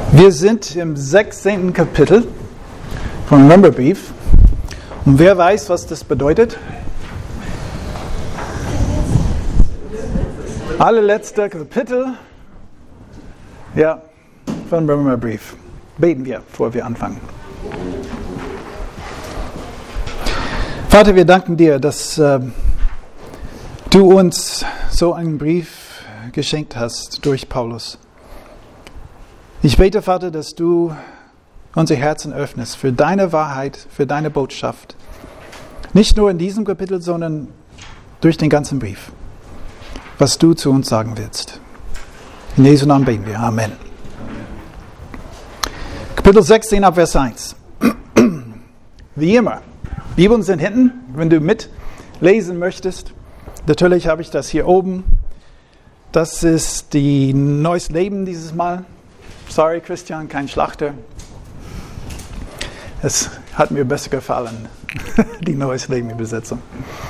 Wir sind im 16. Kapitel vom Römerbrief. Und wer weiß, was das bedeutet? Allerletzte Kapitel, ja, vom Römerbrief. Beten wir, bevor wir anfangen. Vater, wir danken dir, dass du uns so einen Brief geschenkt hast durch Paulus. Ich bete, Vater, dass du unsere Herzen öffnest für deine Wahrheit, für deine Botschaft. Nicht nur in diesem Kapitel, sondern durch den ganzen Brief. Was du zu uns sagen willst. In Jesu Namen beten wir. Amen. Kapitel 16 ab Vers 1. Wie immer. Bibeln sind hinten, wenn du mitlesen möchtest. Natürlich habe ich das hier oben. Das ist die Neues Leben dieses Mal. Sorry, Christian, kein Schlachter. Es hat mir besser gefallen, die Neues Leben Übersetzung.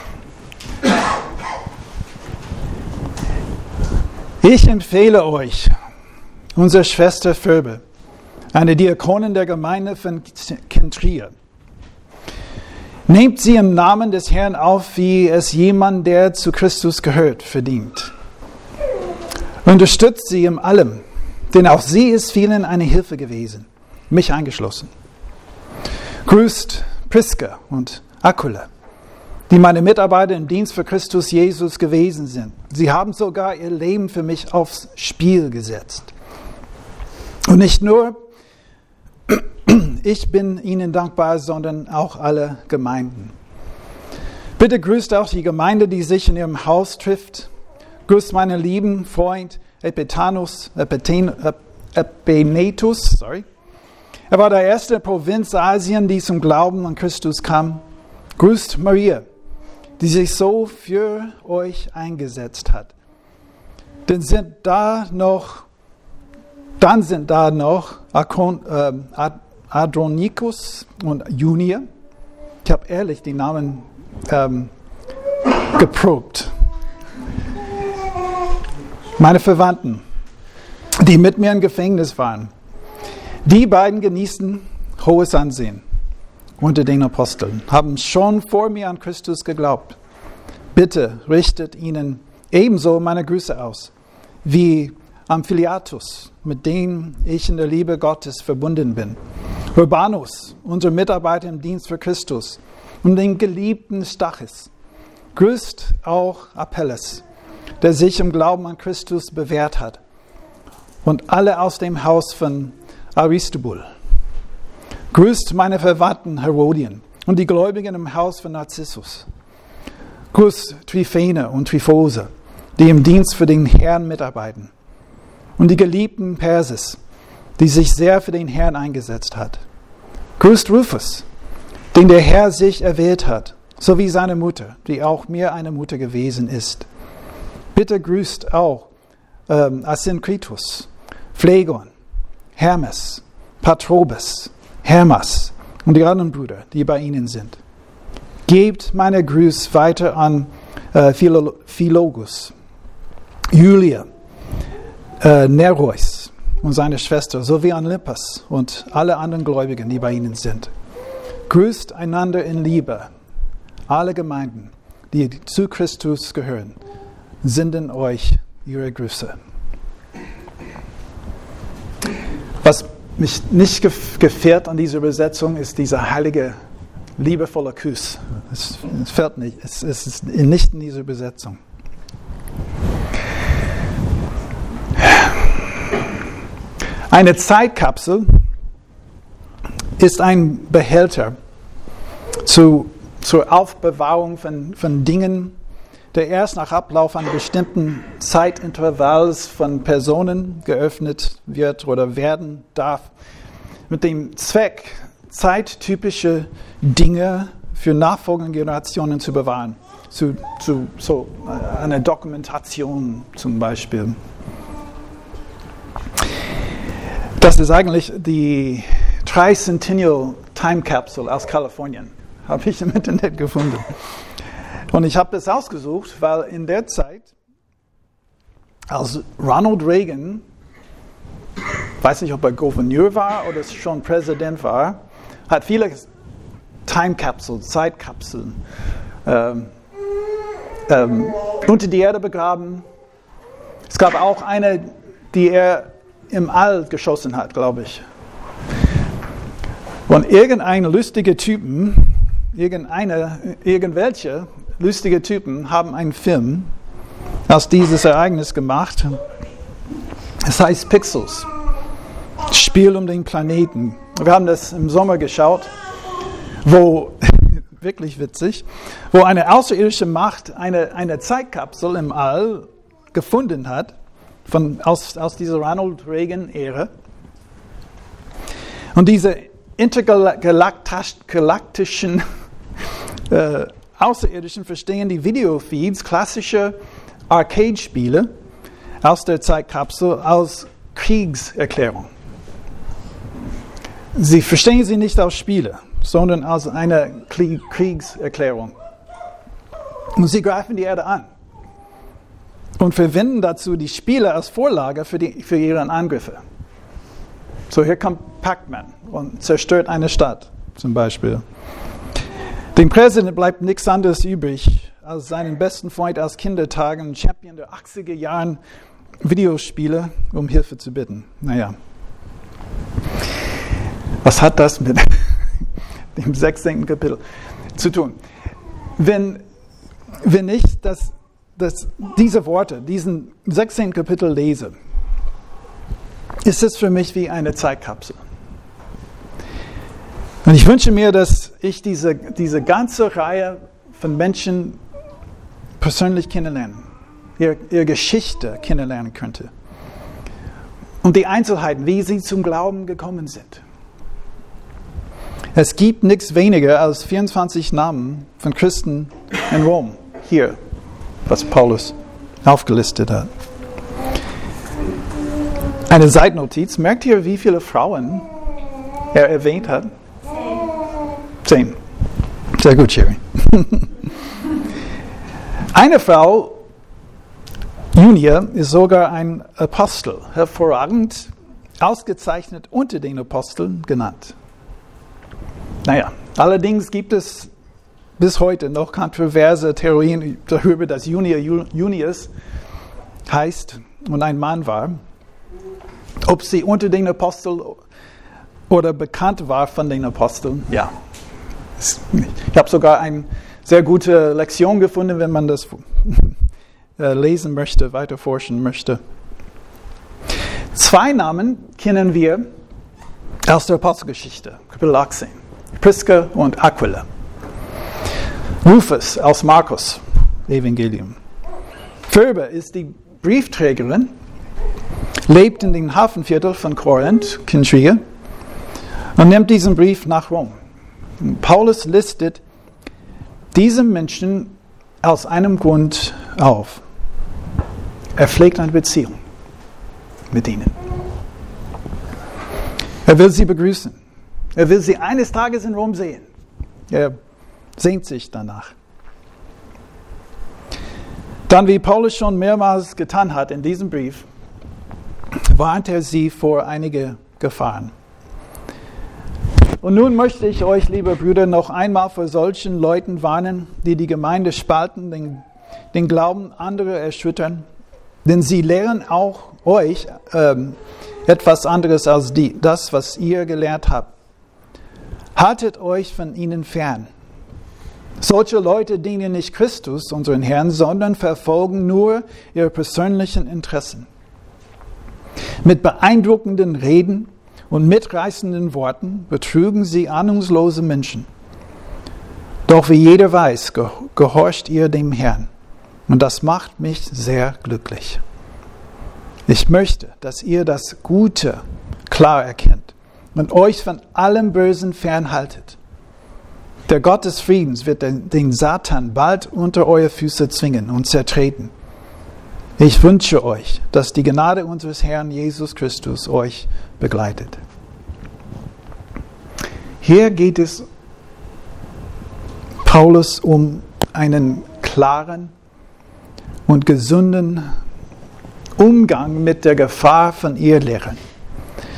Ich empfehle euch, unsere Schwester Phoebe, eine Diakonin der Gemeinde von Kentrier. Nehmt sie im Namen des Herrn auf, wie es jemand, der zu Christus gehört, verdient. Unterstützt sie in allem, denn auch sie ist vielen eine Hilfe gewesen, mich eingeschlossen. Grüßt Priska und Aquila, die meine Mitarbeiter im Dienst für Christus Jesus gewesen sind. Sie haben sogar ihr Leben für mich aufs Spiel gesetzt. Und nicht nur ich bin ihnen dankbar, sondern auch alle Gemeinden. Bitte grüßt auch die Gemeinde, die sich in ihrem Haus trifft. Grüßt meinen lieben Freund Epenetus. Er war der erste in Provinz Asien, die zum Glauben an Christus kam. Grüßt Maria, die sich so für euch eingesetzt hat. Dann sind da noch Adronikus und Junia. Ich habe ehrlich die Namen geprobt. Meine Verwandten, die mit mir im Gefängnis waren, die beiden genießen hohes Ansehen unter den Aposteln, haben schon vor mir an Christus geglaubt. Bitte richtet ihnen ebenso meine Grüße aus, wie Amphiliatus, mit dem ich in der Liebe Gottes verbunden bin. Urbanus, unser Mitarbeiter im Dienst für Christus, und den geliebten Stachys. Grüßt auch Apelles, der sich im Glauben an Christus bewährt hat. Und alle aus dem Haus von Aristobul. Grüßt meine Verwandten Herodien und die Gläubigen im Haus von Narzissus. Grüßt Tryphene und Tryphose, die im Dienst für den Herrn mitarbeiten. Und die geliebten Persis, die sich sehr für den Herrn eingesetzt hat. Grüßt Rufus, den der Herr sich erwählt hat, sowie seine Mutter, die auch mir eine Mutter gewesen ist. Bitte grüßt auch Asynkritus, Phlegon, Hermes, Patrobas, Hermas und die anderen Brüder, die bei ihnen sind. Gebt meine Grüße weiter an Philogus, Julia, Nereus und seine Schwester, sowie an Olympas und alle anderen Gläubigen, die bei ihnen sind. Grüßt einander in Liebe. Alle Gemeinden, die zu Christus gehören, senden euch ihre Grüße. Was mich nicht gefällt an dieser Übersetzung, ist dieser heilige, liebevolle Kuss. Es fällt nicht. Es ist nicht in dieser Übersetzung. Eine Zeitkapsel ist ein Behälter zur Aufbewahrung von Dingen, der erst nach Ablauf eines bestimmten Zeitintervalls von Personen geöffnet wird oder werden darf, mit dem Zweck, zeittypische Dinge für nachfolgende Generationen zu bewahren. So eine Dokumentation zum Beispiel. Das ist eigentlich die Tricentennial Time Capsule aus Kalifornien. Habe ich im Internet gefunden. Und ich habe das ausgesucht, weil in der Zeit, als Ronald Reagan weiß nicht, ob er Gouverneur war oder schon Präsident war, hat viele Zeitkapseln unter die Erde begraben. Es gab auch eine, die er im All geschossen hat, glaube ich. Und irgendwelche lustige Typen haben einen Film aus dieses Ereignis gemacht. Es heißt Pixels. Spiel um den Planeten. Wir haben das im Sommer geschaut, wo, wirklich witzig, wo eine außerirdische Macht eine Zeitkapsel im All gefunden hat, aus dieser Ronald Reagan-Ära. Und diese intergalaktischen Außerirdischen verstehen die Videofeeds klassischer Arcade-Spiele aus der Zeitkapsel als Kriegserklärung. Sie verstehen sie nicht als Spiele, sondern als eine Kriegserklärung. Und sie greifen die Erde an und verwenden dazu die Spiele als Vorlage für ihre Angriffe. So, hier kommt Pac-Man und zerstört eine Stadt, zum Beispiel. Dem Präsident bleibt nichts anderes übrig, als seinen besten Freund aus Kindertagen, Champion der 80er Jahren Videospiele, um Hilfe zu bitten. Naja. Was hat das mit dem 16. Kapitel zu tun? Wenn ich diese Worte, diesen 16. Kapitel lese, ist es für mich wie eine Zeitkapsel. Und ich wünsche mir, dass ich diese ganze Reihe von Menschen persönlich kennenlernen, ihre Geschichte kennenlernen könnte. Und die Einzelheiten, wie sie zum Glauben gekommen sind. Es gibt nichts weniger als 24 Namen von Christen in Rom, hier, was Paulus aufgelistet hat. Eine Seitennotiz, merkt ihr, wie viele Frauen er erwähnt hat? 10. Sehr gut, Sherry. Eine Frau, Junia, ist sogar ein Apostel, hervorragend, ausgezeichnet unter den Aposteln genannt. Naja, allerdings gibt es bis heute noch kontroverse Theorien darüber, dass Junia Junius heißt und ein Mann war. Ob sie unter den Aposteln oder bekannt war von den Aposteln, ja. Ich habe sogar eine sehr gute Lektion gefunden, wenn man das lesen möchte, weiter forschen möchte. 2 Namen kennen wir aus der Apostelgeschichte, Kapitel 18. Priska und Aquila. Rufus aus Markus Evangelium. Phoebe ist die Briefträgerin, lebt in dem Hafenviertel von Korinth, Kentria, und nimmt diesen Brief nach Rom. Paulus listet diese Menschen aus einem Grund auf. Er pflegt eine Beziehung mit ihnen. Er will sie begrüßen. Er will sie eines Tages in Rom sehen. Er sehnt sich danach. Dann, wie Paulus schon mehrmals getan hat in diesem Brief, warnt er sie vor einigen Gefahren. Und nun möchte ich euch, liebe Brüder, noch einmal vor solchen Leuten warnen, die die Gemeinde spalten, den Glauben anderer erschüttern. Denn sie lehren auch euch etwas anderes als das, was ihr gelernt habt. Haltet euch von ihnen fern. Solche Leute dienen nicht Christus, unseren Herrn, sondern verfolgen nur ihre persönlichen Interessen. Mit beeindruckenden Reden und mitreißenden Worten betrügen sie ahnungslose Menschen. Doch wie jeder weiß, gehorcht ihr dem Herrn. Und das macht mich sehr glücklich. Ich möchte, dass ihr das Gute klar erkennt und euch von allem Bösen fernhaltet. Der Gott des Friedens wird den Satan bald unter eure Füße zwingen und zertreten. Ich wünsche euch, dass die Gnade unseres Herrn Jesus Christus euch begleitet. Hier geht es Paulus um einen klaren und gesunden Umgang mit der Gefahr von Irrlehren.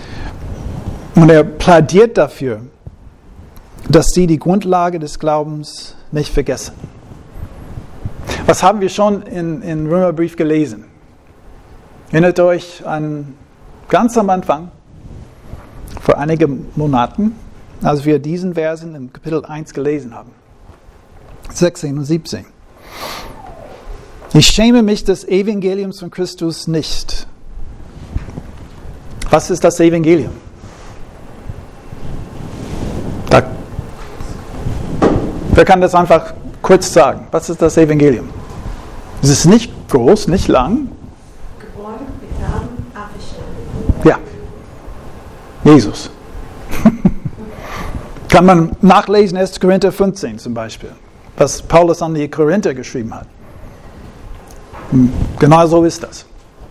Und er plädiert dafür, dass sie die Grundlage des Glaubens nicht vergessen. Was haben wir schon in Römerbrief gelesen? Erinnert euch an ganz am Anfang, vor einigen Monaten, als wir diesen Versen im Kapitel 1 gelesen haben. 16 und 17. Ich schäme mich des Evangeliums von Christus nicht. Was ist das Evangelium? Wer kann das einfach kurz sagen? Was ist das Evangelium? Es ist nicht groß, nicht lang. Geboren, begraben, auferstanden. Ja. Jesus. Kann man nachlesen, 1. Korinther 15 zum Beispiel, was Paulus an die Korinther geschrieben hat. Genau so ist das.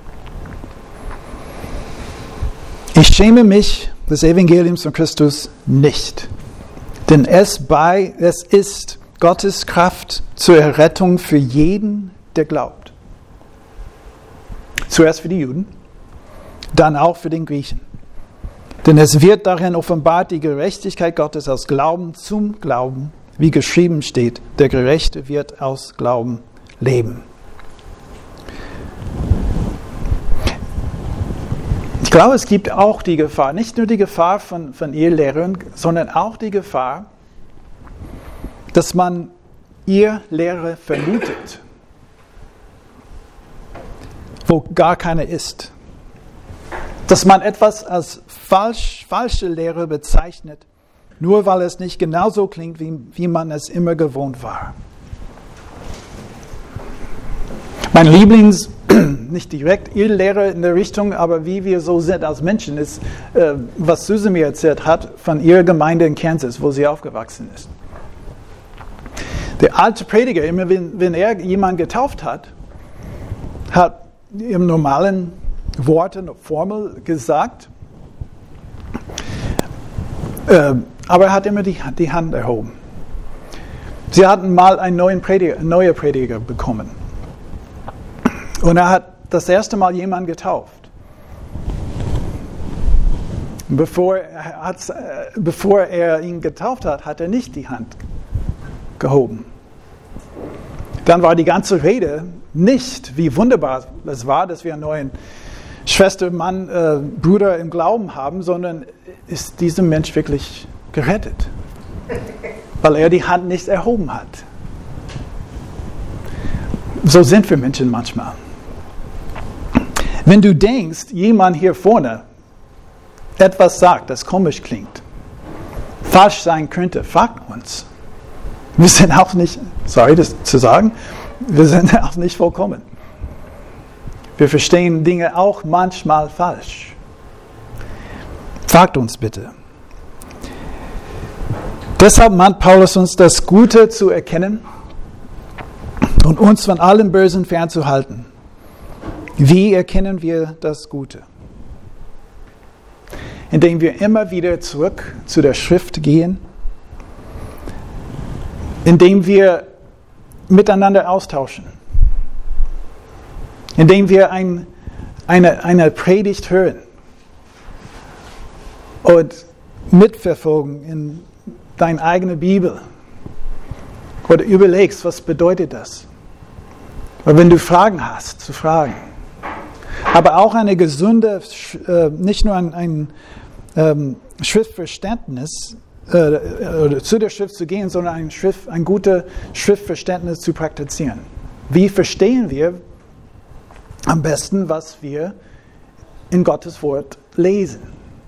Ich schäme mich des Evangeliums von Christus nicht, denn es ist Gottes Kraft zur Errettung für jeden, der glaubt. Zuerst für die Juden, dann auch für den Griechen. Denn es wird darin offenbart die Gerechtigkeit Gottes aus Glauben zum Glauben, wie geschrieben steht, der Gerechte wird aus Glauben leben. Ich glaube, es gibt auch die Gefahr, nicht nur die Gefahr von Irrlehrern, sondern auch die Gefahr, dass man Irrlehre vermutet, wo gar keine ist. Dass man etwas als falsche Lehre bezeichnet, nur weil es nicht genauso klingt, wie man es immer gewohnt war. Mein Lieblings, nicht direkt Irrlehre in der Richtung, aber wie wir so sind als Menschen, ist, was Susan mir erzählt hat von ihrer Gemeinde in Kansas, wo sie aufgewachsen ist. Der alte Prediger, immer wenn er jemanden getauft hat im normalen Worten, Formel gesagt, aber er hat immer die Hand erhoben. Sie hatten mal einen neuen Prediger bekommen. Und er hat das erste Mal jemanden getauft. Bevor er ihn getauft hat, hat er nicht die Hand gehoben. Dann war die ganze Rede nicht, wie wunderbar es war, dass wir einen neuen Schwester, Mann, Bruder im Glauben haben, sondern ist dieser Mensch wirklich gerettet, weil er die Hand nicht erhoben hat. So sind wir Menschen manchmal. Wenn du denkst, jemand hier vorne etwas sagt, das komisch klingt, falsch sein könnte, frag uns. Wir sind auch nicht, sorry das zu sagen, wir sind auch nicht vollkommen. Wir verstehen Dinge auch manchmal falsch. Fragt uns bitte. Deshalb mahnt Paulus uns, das Gute zu erkennen und uns von allem Bösen fernzuhalten. Wie erkennen wir das Gute? Indem wir immer wieder zurück zu der Schrift gehen, indem wir miteinander austauschen, indem wir eine Predigt hören und mitverfolgen in deine eigene Bibel oder überlegst, was bedeutet das? Oder wenn du Fragen hast, zu fragen. Aber auch eine gesunde, nicht nur ein Schriftverständnis, oder zu der Schrift zu gehen, sondern ein gutes Schriftverständnis zu praktizieren. Wie verstehen wir am besten, was wir in Gottes Wort lesen?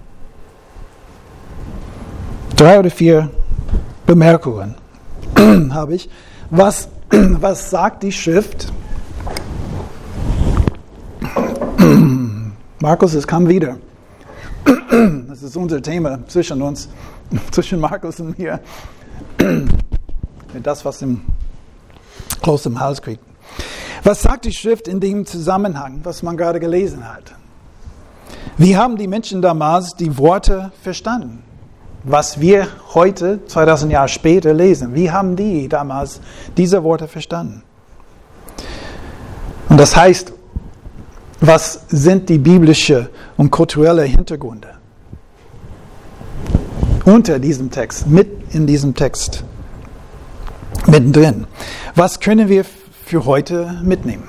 3 oder 4 Bemerkungen habe ich. Was sagt die Schrift? Markus, es kam wieder. Das ist unser Thema zwischen uns, zwischen Markus und mir. Mit das, was im Kloß im Hals kriegt. Was sagt die Schrift in dem Zusammenhang, was man gerade gelesen hat? Wie haben die Menschen damals die Worte verstanden? Was wir heute, 2000 Jahre später, lesen. Wie haben die damals diese Worte verstanden? Und das heißt, was sind die biblischen und kulturellen Hintergründe? unter diesem Text, mit in diesem Text, mittendrin. Was können wir für heute mitnehmen?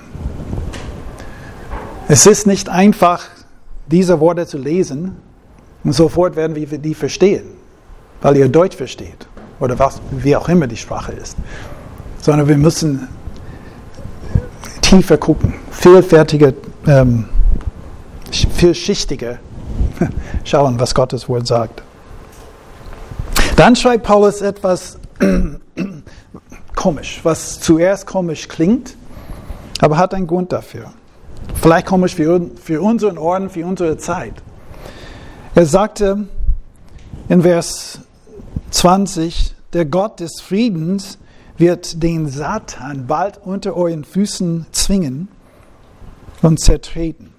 Es ist nicht einfach, diese Worte zu lesen und sofort werden wir die verstehen, weil ihr Deutsch versteht oder wie auch immer die Sprache ist, sondern wir müssen tiefer gucken, vielschichtiger schauen, was Gottes Wort sagt. Dann schreibt Paulus etwas komisch, was zuerst komisch klingt, aber hat einen Grund dafür. Vielleicht komisch für unseren Ohren, für unsere Zeit. Er sagte in Vers 20, der Gott des Friedens wird den Satan bald unter euren Füßen zwingen und zertreten.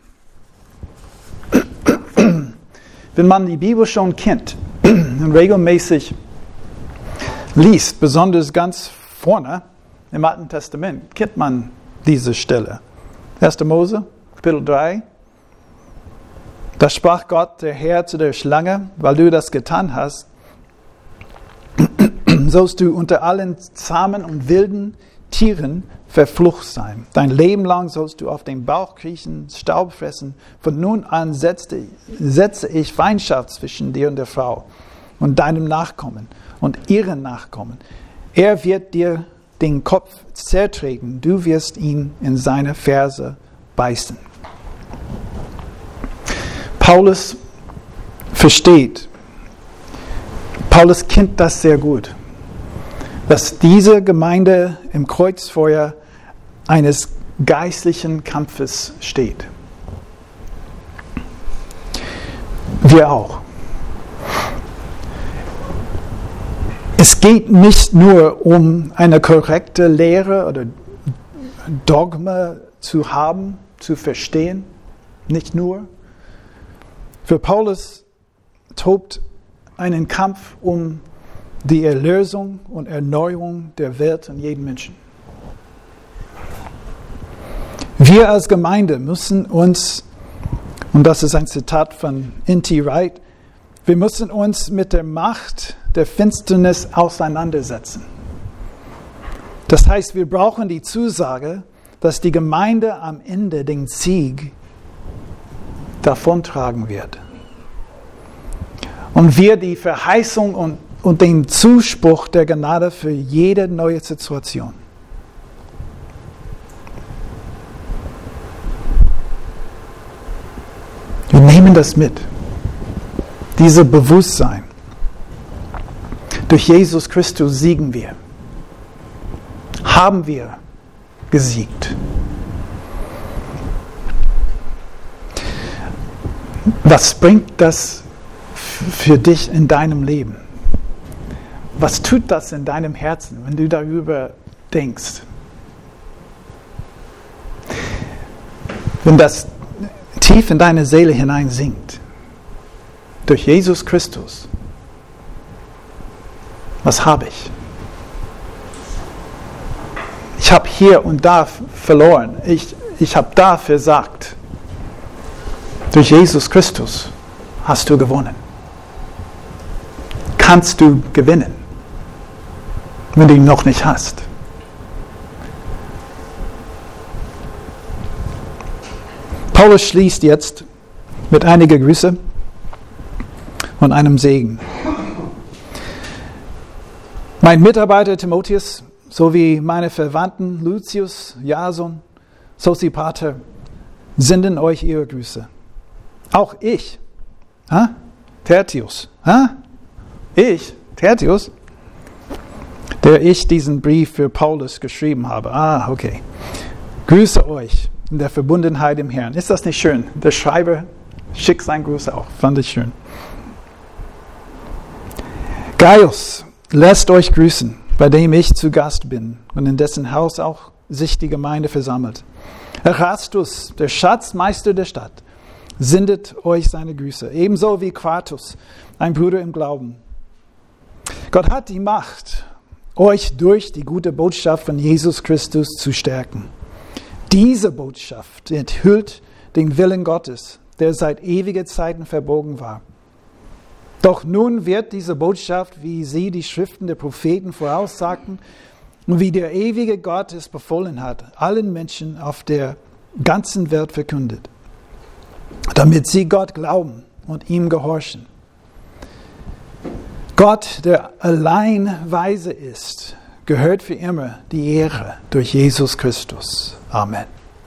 Wenn man die Bibel schon kennt und regelmäßig liest, besonders ganz vorne im Alten Testament, kennt man diese Stelle. 1. Mose, Kapitel 3. Da sprach Gott, der Herr, zu der Schlange, weil du das getan hast, sollst du unter allen zahmen und wilden Tieren verflucht sein. Dein Leben lang sollst du auf den Bauch kriechen, Staub fressen. Von nun an setze ich Feindschaft zwischen dir und der Frau und deinem Nachkommen und ihren Nachkommen. Er wird dir den Kopf zertreten, du wirst ihn in seine Ferse beißen. Paulus kennt das sehr gut, dass diese Gemeinde im Kreuzfeuer eines geistlichen Kampfes steht. Wir auch. Es geht nicht nur um eine korrekte Lehre oder Dogma zu haben, zu verstehen, nicht nur. Für Paulus tobt einen Kampf um die Erlösung und Erneuerung der Welt und jeden Menschen. Wir als Gemeinde müssen uns, und das ist ein Zitat von N.T. Wright, wir müssen uns mit der Macht der Finsternis auseinandersetzen. Das heißt, wir brauchen die Zusage, dass die Gemeinde am Ende den Sieg davontragen wird. Und wir die Verheißung und den Zuspruch der Gnade für jede neue Situation. Wir nehmen das mit. Dieses Bewusstsein. Durch Jesus Christus siegen wir. Haben wir gesiegt. Was bringt das für dich in deinem Leben? Was tut das in deinem Herzen, wenn du darüber denkst? Wenn das tief in deine Seele hinein sinkt, durch Jesus Christus, was habe ich? Ich habe hier und da verloren. Ich habe da versagt. Durch Jesus Christus hast du gewonnen. Kannst du gewinnen, wenn du ihn noch nicht hast. Paulus schließt jetzt mit einigen Grüßen und einem Segen. Mein Mitarbeiter Timotheus sowie meine Verwandten Lucius, Jason, Sosipater senden euch ihre Grüße. Auch ich, Tertius, Tertius, der ich diesen Brief für Paulus geschrieben habe. Okay. Grüße euch in der Verbundenheit im Herrn. Ist das nicht schön? Der Schreiber schickt seinen Gruß auch. Fand ich schön. Gaius lässt euch grüßen, bei dem ich zu Gast bin und in dessen Haus auch sich die Gemeinde versammelt. Erastus, der Schatzmeister der Stadt, sendet euch seine Grüße, ebenso wie Quartus, ein Bruder im Glauben. Gott hat die Macht, euch durch die gute Botschaft von Jesus Christus zu stärken. Diese Botschaft enthüllt den Willen Gottes, der seit ewigen Zeiten verborgen war. Doch nun wird diese Botschaft, wie sie die Schriften der Propheten voraussagten und wie der ewige Gott es befohlen hat, allen Menschen auf der ganzen Welt verkündet, damit sie Gott glauben und ihm gehorchen. Gott, der allein weise ist, gehört für immer die Ehre durch Jesus Christus. Amen.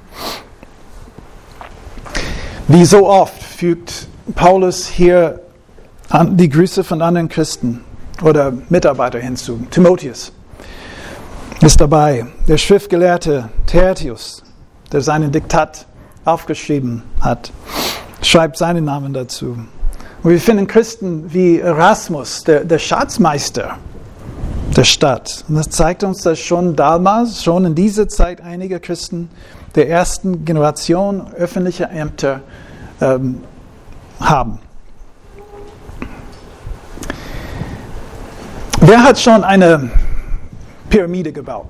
Wie so oft fügt Paulus hier die Grüße von anderen Christen oder Mitarbeiter hinzu. Timotheus ist dabei. Der Schriftgelehrte Tertius, der seinen Diktat aufgeschrieben hat, schreibt seinen Namen dazu. Und wir finden Christen wie Erasmus, der Schatzmeister der Stadt. Und das zeigt uns, dass schon damals, schon in dieser Zeit einige Christen der ersten Generation öffentliche Ämter haben. Wer hat schon eine Pyramide gebaut?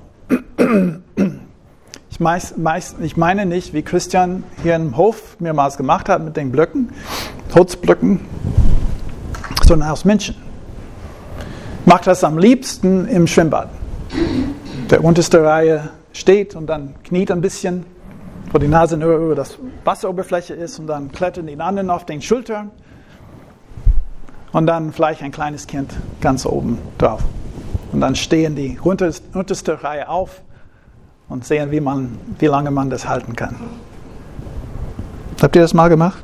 Ich meine nicht, wie Christian hier im Hof mehrmals gemacht hat mit den Blöcken, Holzblöcken, sondern aus Menschen. Macht das am liebsten im Schwimmbad. Der unterste Reihe steht und dann kniet ein bisschen, wo die Nase nur über das Wasseroberfläche ist, und dann klettern die anderen auf den Schultern und dann vielleicht ein kleines Kind ganz oben drauf. Und dann stehen die unterste Reihe auf und sehen, wie lange man das halten kann. Habt ihr das mal gemacht?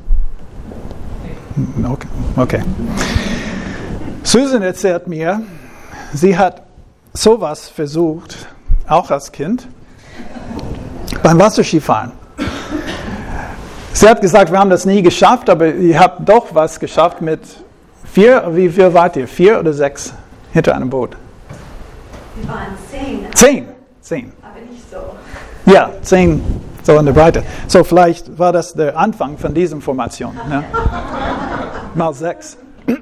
Okay. Susan erzählt mir, sie hat sowas versucht, auch als Kind, beim Wasserskifahren. Sie hat gesagt, wir haben das nie geschafft, aber ihr habt doch was geschafft mit 4, wie viel wart ihr? 4 oder 6 hinter einem Boot? Wir waren 10. Aber nicht so. Ja, 10 so in der Breite. So, vielleicht war das der Anfang von dieser Formation. Ne? Mal 6.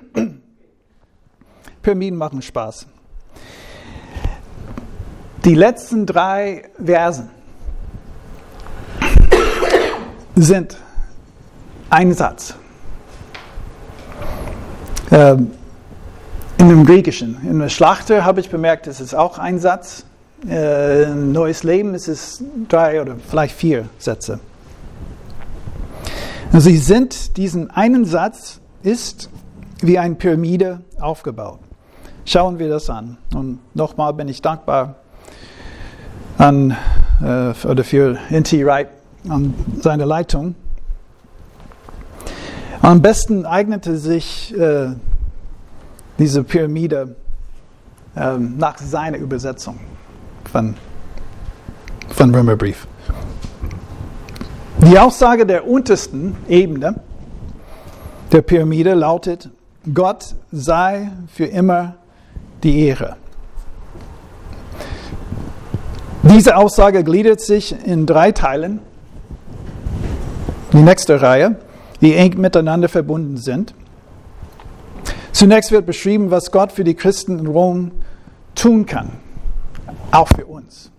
Pyramiden machen Spaß. Die letzten 3 Versen sind ein Satz. In dem Griechischen. In der Schlachter habe ich bemerkt, es ist auch ein Satz. In Neues Leben ist es 3 oder vielleicht 4 Sätze. Und sie sind, diesen einen Satz ist wie eine Pyramide aufgebaut. Schauen wir das an. Und nochmal bin ich dankbar für N.T. Wright an seine Leitung. Am besten eignete sich diese Pyramide nach seiner Übersetzung von Römerbrief. Die Aussage der untersten Ebene der Pyramide lautet: Gott sei für immer die Ehre. Diese Aussage gliedert sich in 3 Teilen. Die nächste Reihe, die eng miteinander verbunden sind. Zunächst wird beschrieben, was Gott für die Christen in Rom tun kann, auch für uns.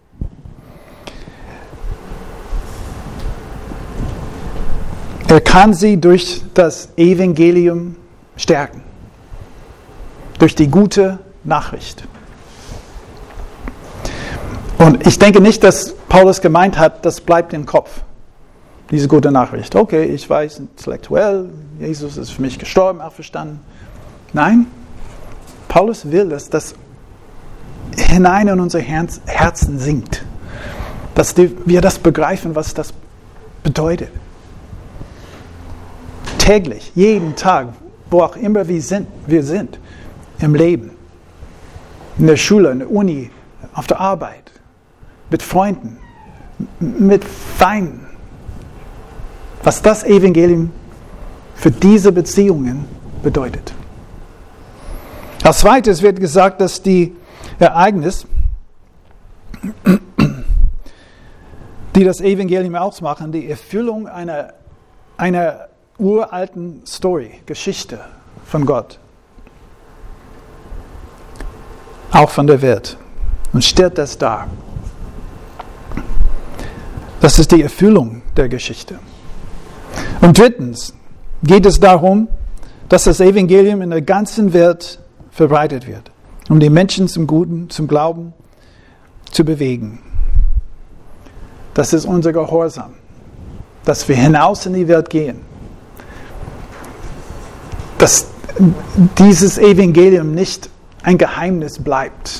Er kann sie durch das Evangelium stärken, durch die gute Nachricht. Und ich denke nicht, dass Paulus gemeint hat, das bleibt im Kopf, diese gute Nachricht. Okay, ich weiß intellektuell, Jesus ist für mich gestorben, auferstanden. Nein, Paulus will, dass das hinein in unser Herzen sinkt. Dass wir das begreifen, was das bedeutet. Täglich, jeden Tag, wo auch immer wir sind im Leben. In der Schule, in der Uni, auf der Arbeit, mit Freunden, mit Feinden. Was das Evangelium für diese Beziehungen bedeutet. Als zweites wird gesagt, dass die Ereignisse, die das Evangelium ausmachen, die Erfüllung einer uralten Story, Geschichte von Gott, auch von der Welt, und stellt das dar. Das ist die Erfüllung der Geschichte. Und drittens geht es darum, dass das Evangelium in der ganzen Welt verbreitet wird, um die Menschen zum Guten, zum Glauben zu bewegen. Das ist unser Gehorsam, dass wir hinaus in die Welt gehen. Dass dieses Evangelium nicht ein Geheimnis bleibt,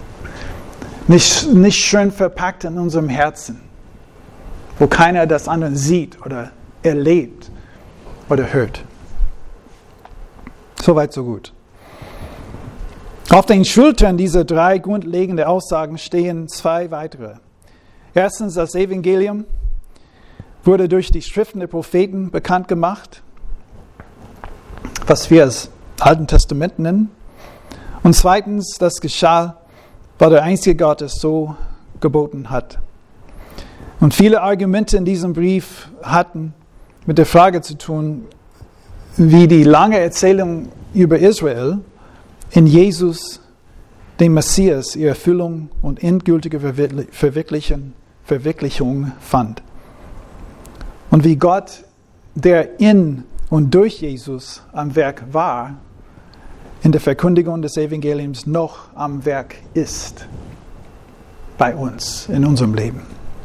nicht schön verpackt in unserem Herzen, wo keiner das andere sieht oder erlebt oder hört. Soweit, so gut. Auf den Schultern dieser 3 grundlegenden Aussagen stehen 2 weitere. Erstens, das Evangelium wurde durch die Schriften der Propheten bekannt gemacht, was wir als Alten Testament nennen. Und zweitens, das geschah, weil der einzige Gott es so geboten hat. Und viele Argumente in diesem Brief hatten mit der Frage zu tun, wie die lange Erzählung über Israel in Jesus, dem Messias, ihre Erfüllung und endgültige Verwirklichung fand. Und wie Gott, der in und durch Jesus am Werk war, in der Verkündigung des Evangeliums noch am Werk ist. Bei uns, in unserem Leben.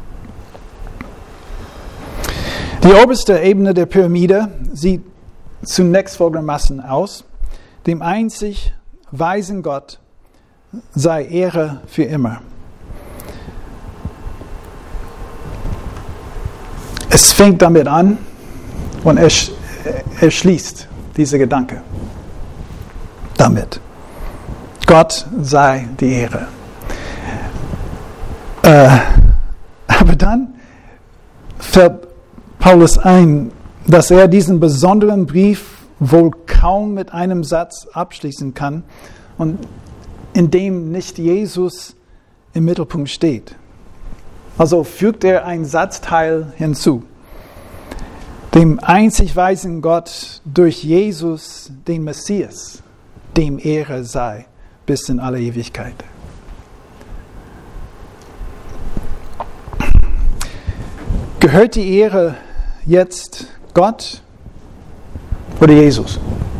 Die oberste Ebene der Pyramide sieht zunächst folgendermaßen aus: Dem einzig weisen Gott sei Ehre für immer. Es fängt damit an und er schließt diese Gedanke damit. Gott sei die Ehre. Aber dann fällt Paulus ein, dass er diesen besonderen Brief wohl kaum mit einem Satz abschließen kann und in dem nicht Jesus im Mittelpunkt steht. Also fügt er ein Satzteil hinzu. Dem einzig weisen Gott durch Jesus, den Messias, dem Ehre sei bis in alle Ewigkeit. Gehört die Ehre jetzt Gott oder Jesus?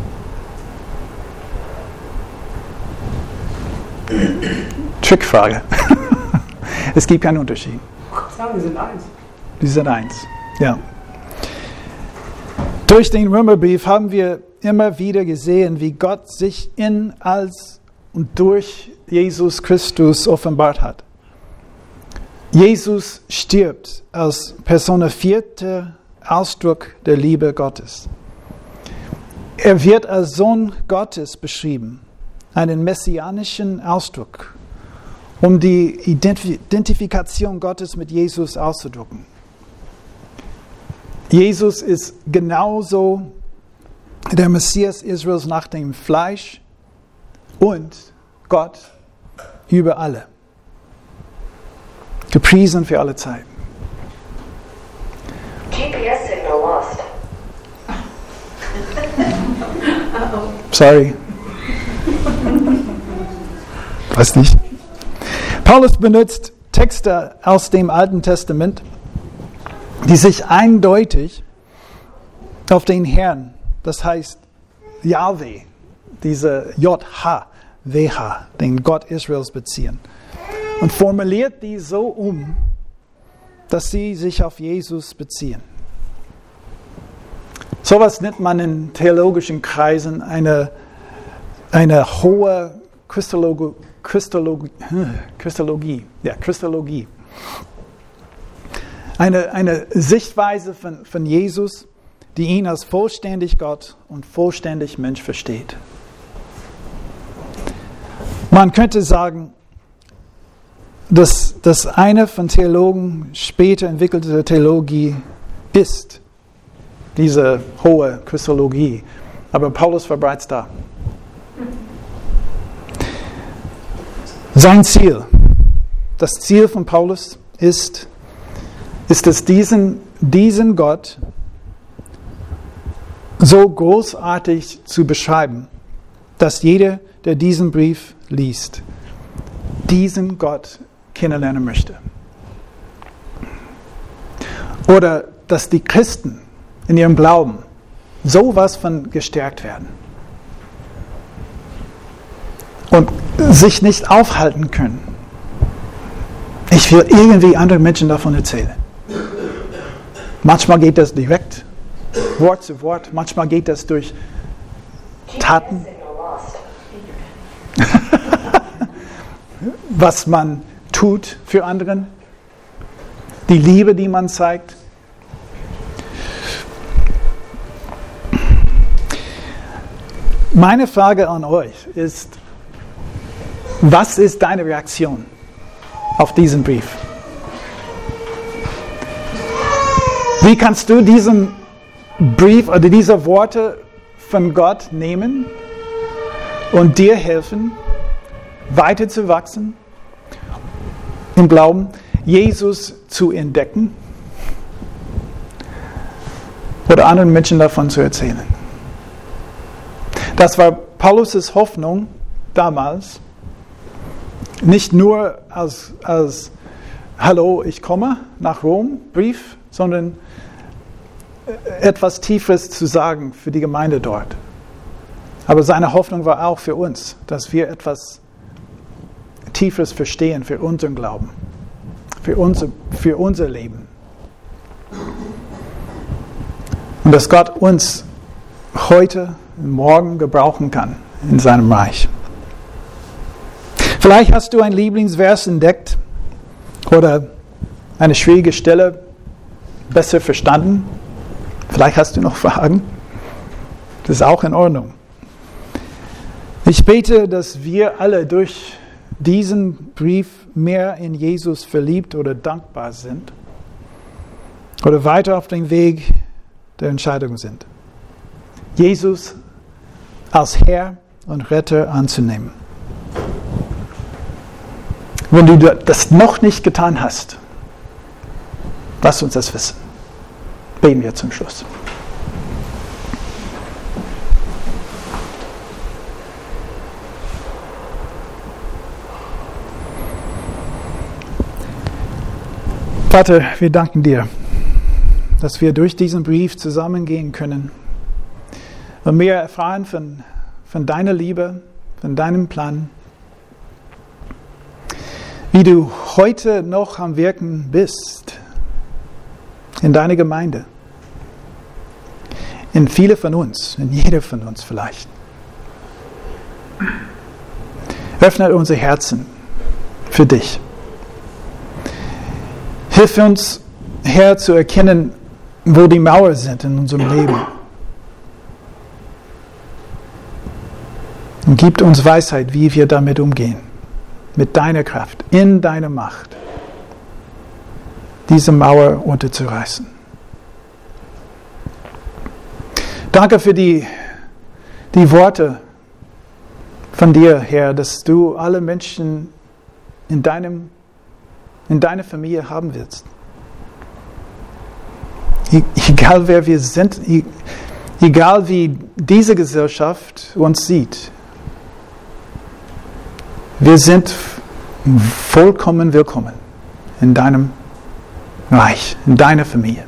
Trickfrage. Es gibt keinen Unterschied. Die sind eins. Die sind eins, ja. Durch den Römerbrief haben wir immer wieder gesehen, wie Gott sich in, als und durch Jesus Christus offenbart hat. Jesus stirbt als personifizierter Ausdruck der Liebe Gottes. Er wird als Sohn Gottes beschrieben, einen messianischen Ausdruck, um die Identifikation Gottes mit Jesus auszudrücken. Jesus ist genauso der Messias Israels nach dem Fleisch und Gott über alle. Gepriesen für alle Zeiten. GPS signal lost. Sorry. Weiß nicht. Paulus benutzt Texte aus dem Alten Testament, die sich eindeutig auf den Herrn, das heißt Yahweh, diese JHWH, den Gott Israels beziehen. Und formuliert die so um, dass sie sich auf Jesus beziehen. Sowas nennt man in theologischen Kreisen eine hohe Christologie. Eine Sichtweise von Jesus, die ihn als vollständig Gott und vollständig Mensch versteht. Man könnte sagen, dass das eine von Theologen später entwickelte Theologie ist, diese hohe Christologie. Aber Paulus verbreitet es da. Sein Ziel, das Ziel von Paulus ist es diesen Gott so großartig zu beschreiben, dass jeder, der diesen Brief liest, diesen Gott kennenlernen möchte. Oder dass die Christen in ihrem Glauben sowas von gestärkt werden. Und sich nicht aufhalten können. Ich will irgendwie anderen Menschen davon erzählen. Manchmal geht das direkt, Wort zu Wort. Manchmal geht das durch Taten. Was man tut für anderen. Die Liebe, die man zeigt. Meine Frage an euch ist, was ist deine Reaktion auf diesen Brief? Wie kannst du diesen Brief oder diese Worte von Gott nehmen und dir helfen, weiter zu wachsen, im Glauben, Jesus zu entdecken oder anderen Menschen davon zu erzählen? Das war Paulus' Hoffnung damals, nicht nur als Hallo, ich komme nach Rom, Brief, sondern etwas Tieferes zu sagen für die Gemeinde dort. Aber seine Hoffnung war auch für uns, dass wir etwas Tieferes verstehen für unseren Glauben, für unser Leben. Und dass Gott uns heute, morgen gebrauchen kann in seinem Reich. Vielleicht hast du einen Lieblingsvers entdeckt oder eine schwierige Stelle besser verstanden. Vielleicht hast du noch Fragen. Das ist auch in Ordnung. Ich bete, dass wir alle durch diesen Brief mehr in Jesus verliebt oder dankbar sind oder weiter auf dem Weg der Entscheidung sind, Jesus als Herr und Retter anzunehmen. Wenn du das noch nicht getan hast, lass uns das wissen. Beten wir zum Schluss. Vater, wir danken dir, dass wir durch diesen Brief zusammengehen können und mehr erfahren von deiner Liebe, von deinem Plan, wie du heute noch am Wirken bist in deiner Gemeinde, in viele von uns, in jeder von uns vielleicht. Öffne unsere Herzen für dich. Hilf uns, Herr, zu erkennen, wo die Mauern sind in unserem Leben. Und gib uns Weisheit, wie wir damit umgehen. Mit deiner Kraft, in deiner Macht, diese Mauer unterzureißen. Danke für die Worte von dir, Herr, dass du alle Menschen in deiner Familie haben willst. Egal wer wir sind, egal wie diese Gesellschaft uns sieht, wir sind vollkommen willkommen in deinem Reich, in deiner Familie.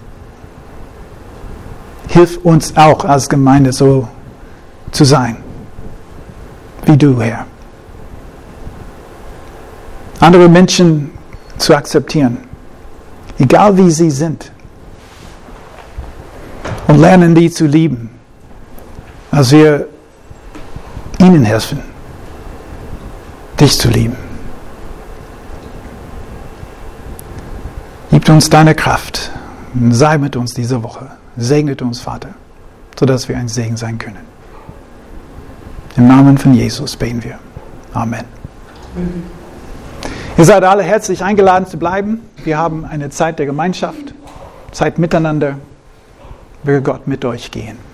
Hilf uns auch als Gemeinde so zu sein, wie du, Herr. Andere Menschen zu akzeptieren, egal wie sie sind. Und lernen, die zu lieben, als wir ihnen helfen, dich zu lieben. Gib uns deine Kraft. Sei mit uns diese Woche. Segnet uns, Vater, sodass wir ein Segen sein können. Im Namen von Jesus beten wir. Amen. Ihr seid alle herzlich eingeladen zu bleiben. Wir haben eine Zeit der Gemeinschaft, Zeit miteinander. Möge Gott mit euch gehen.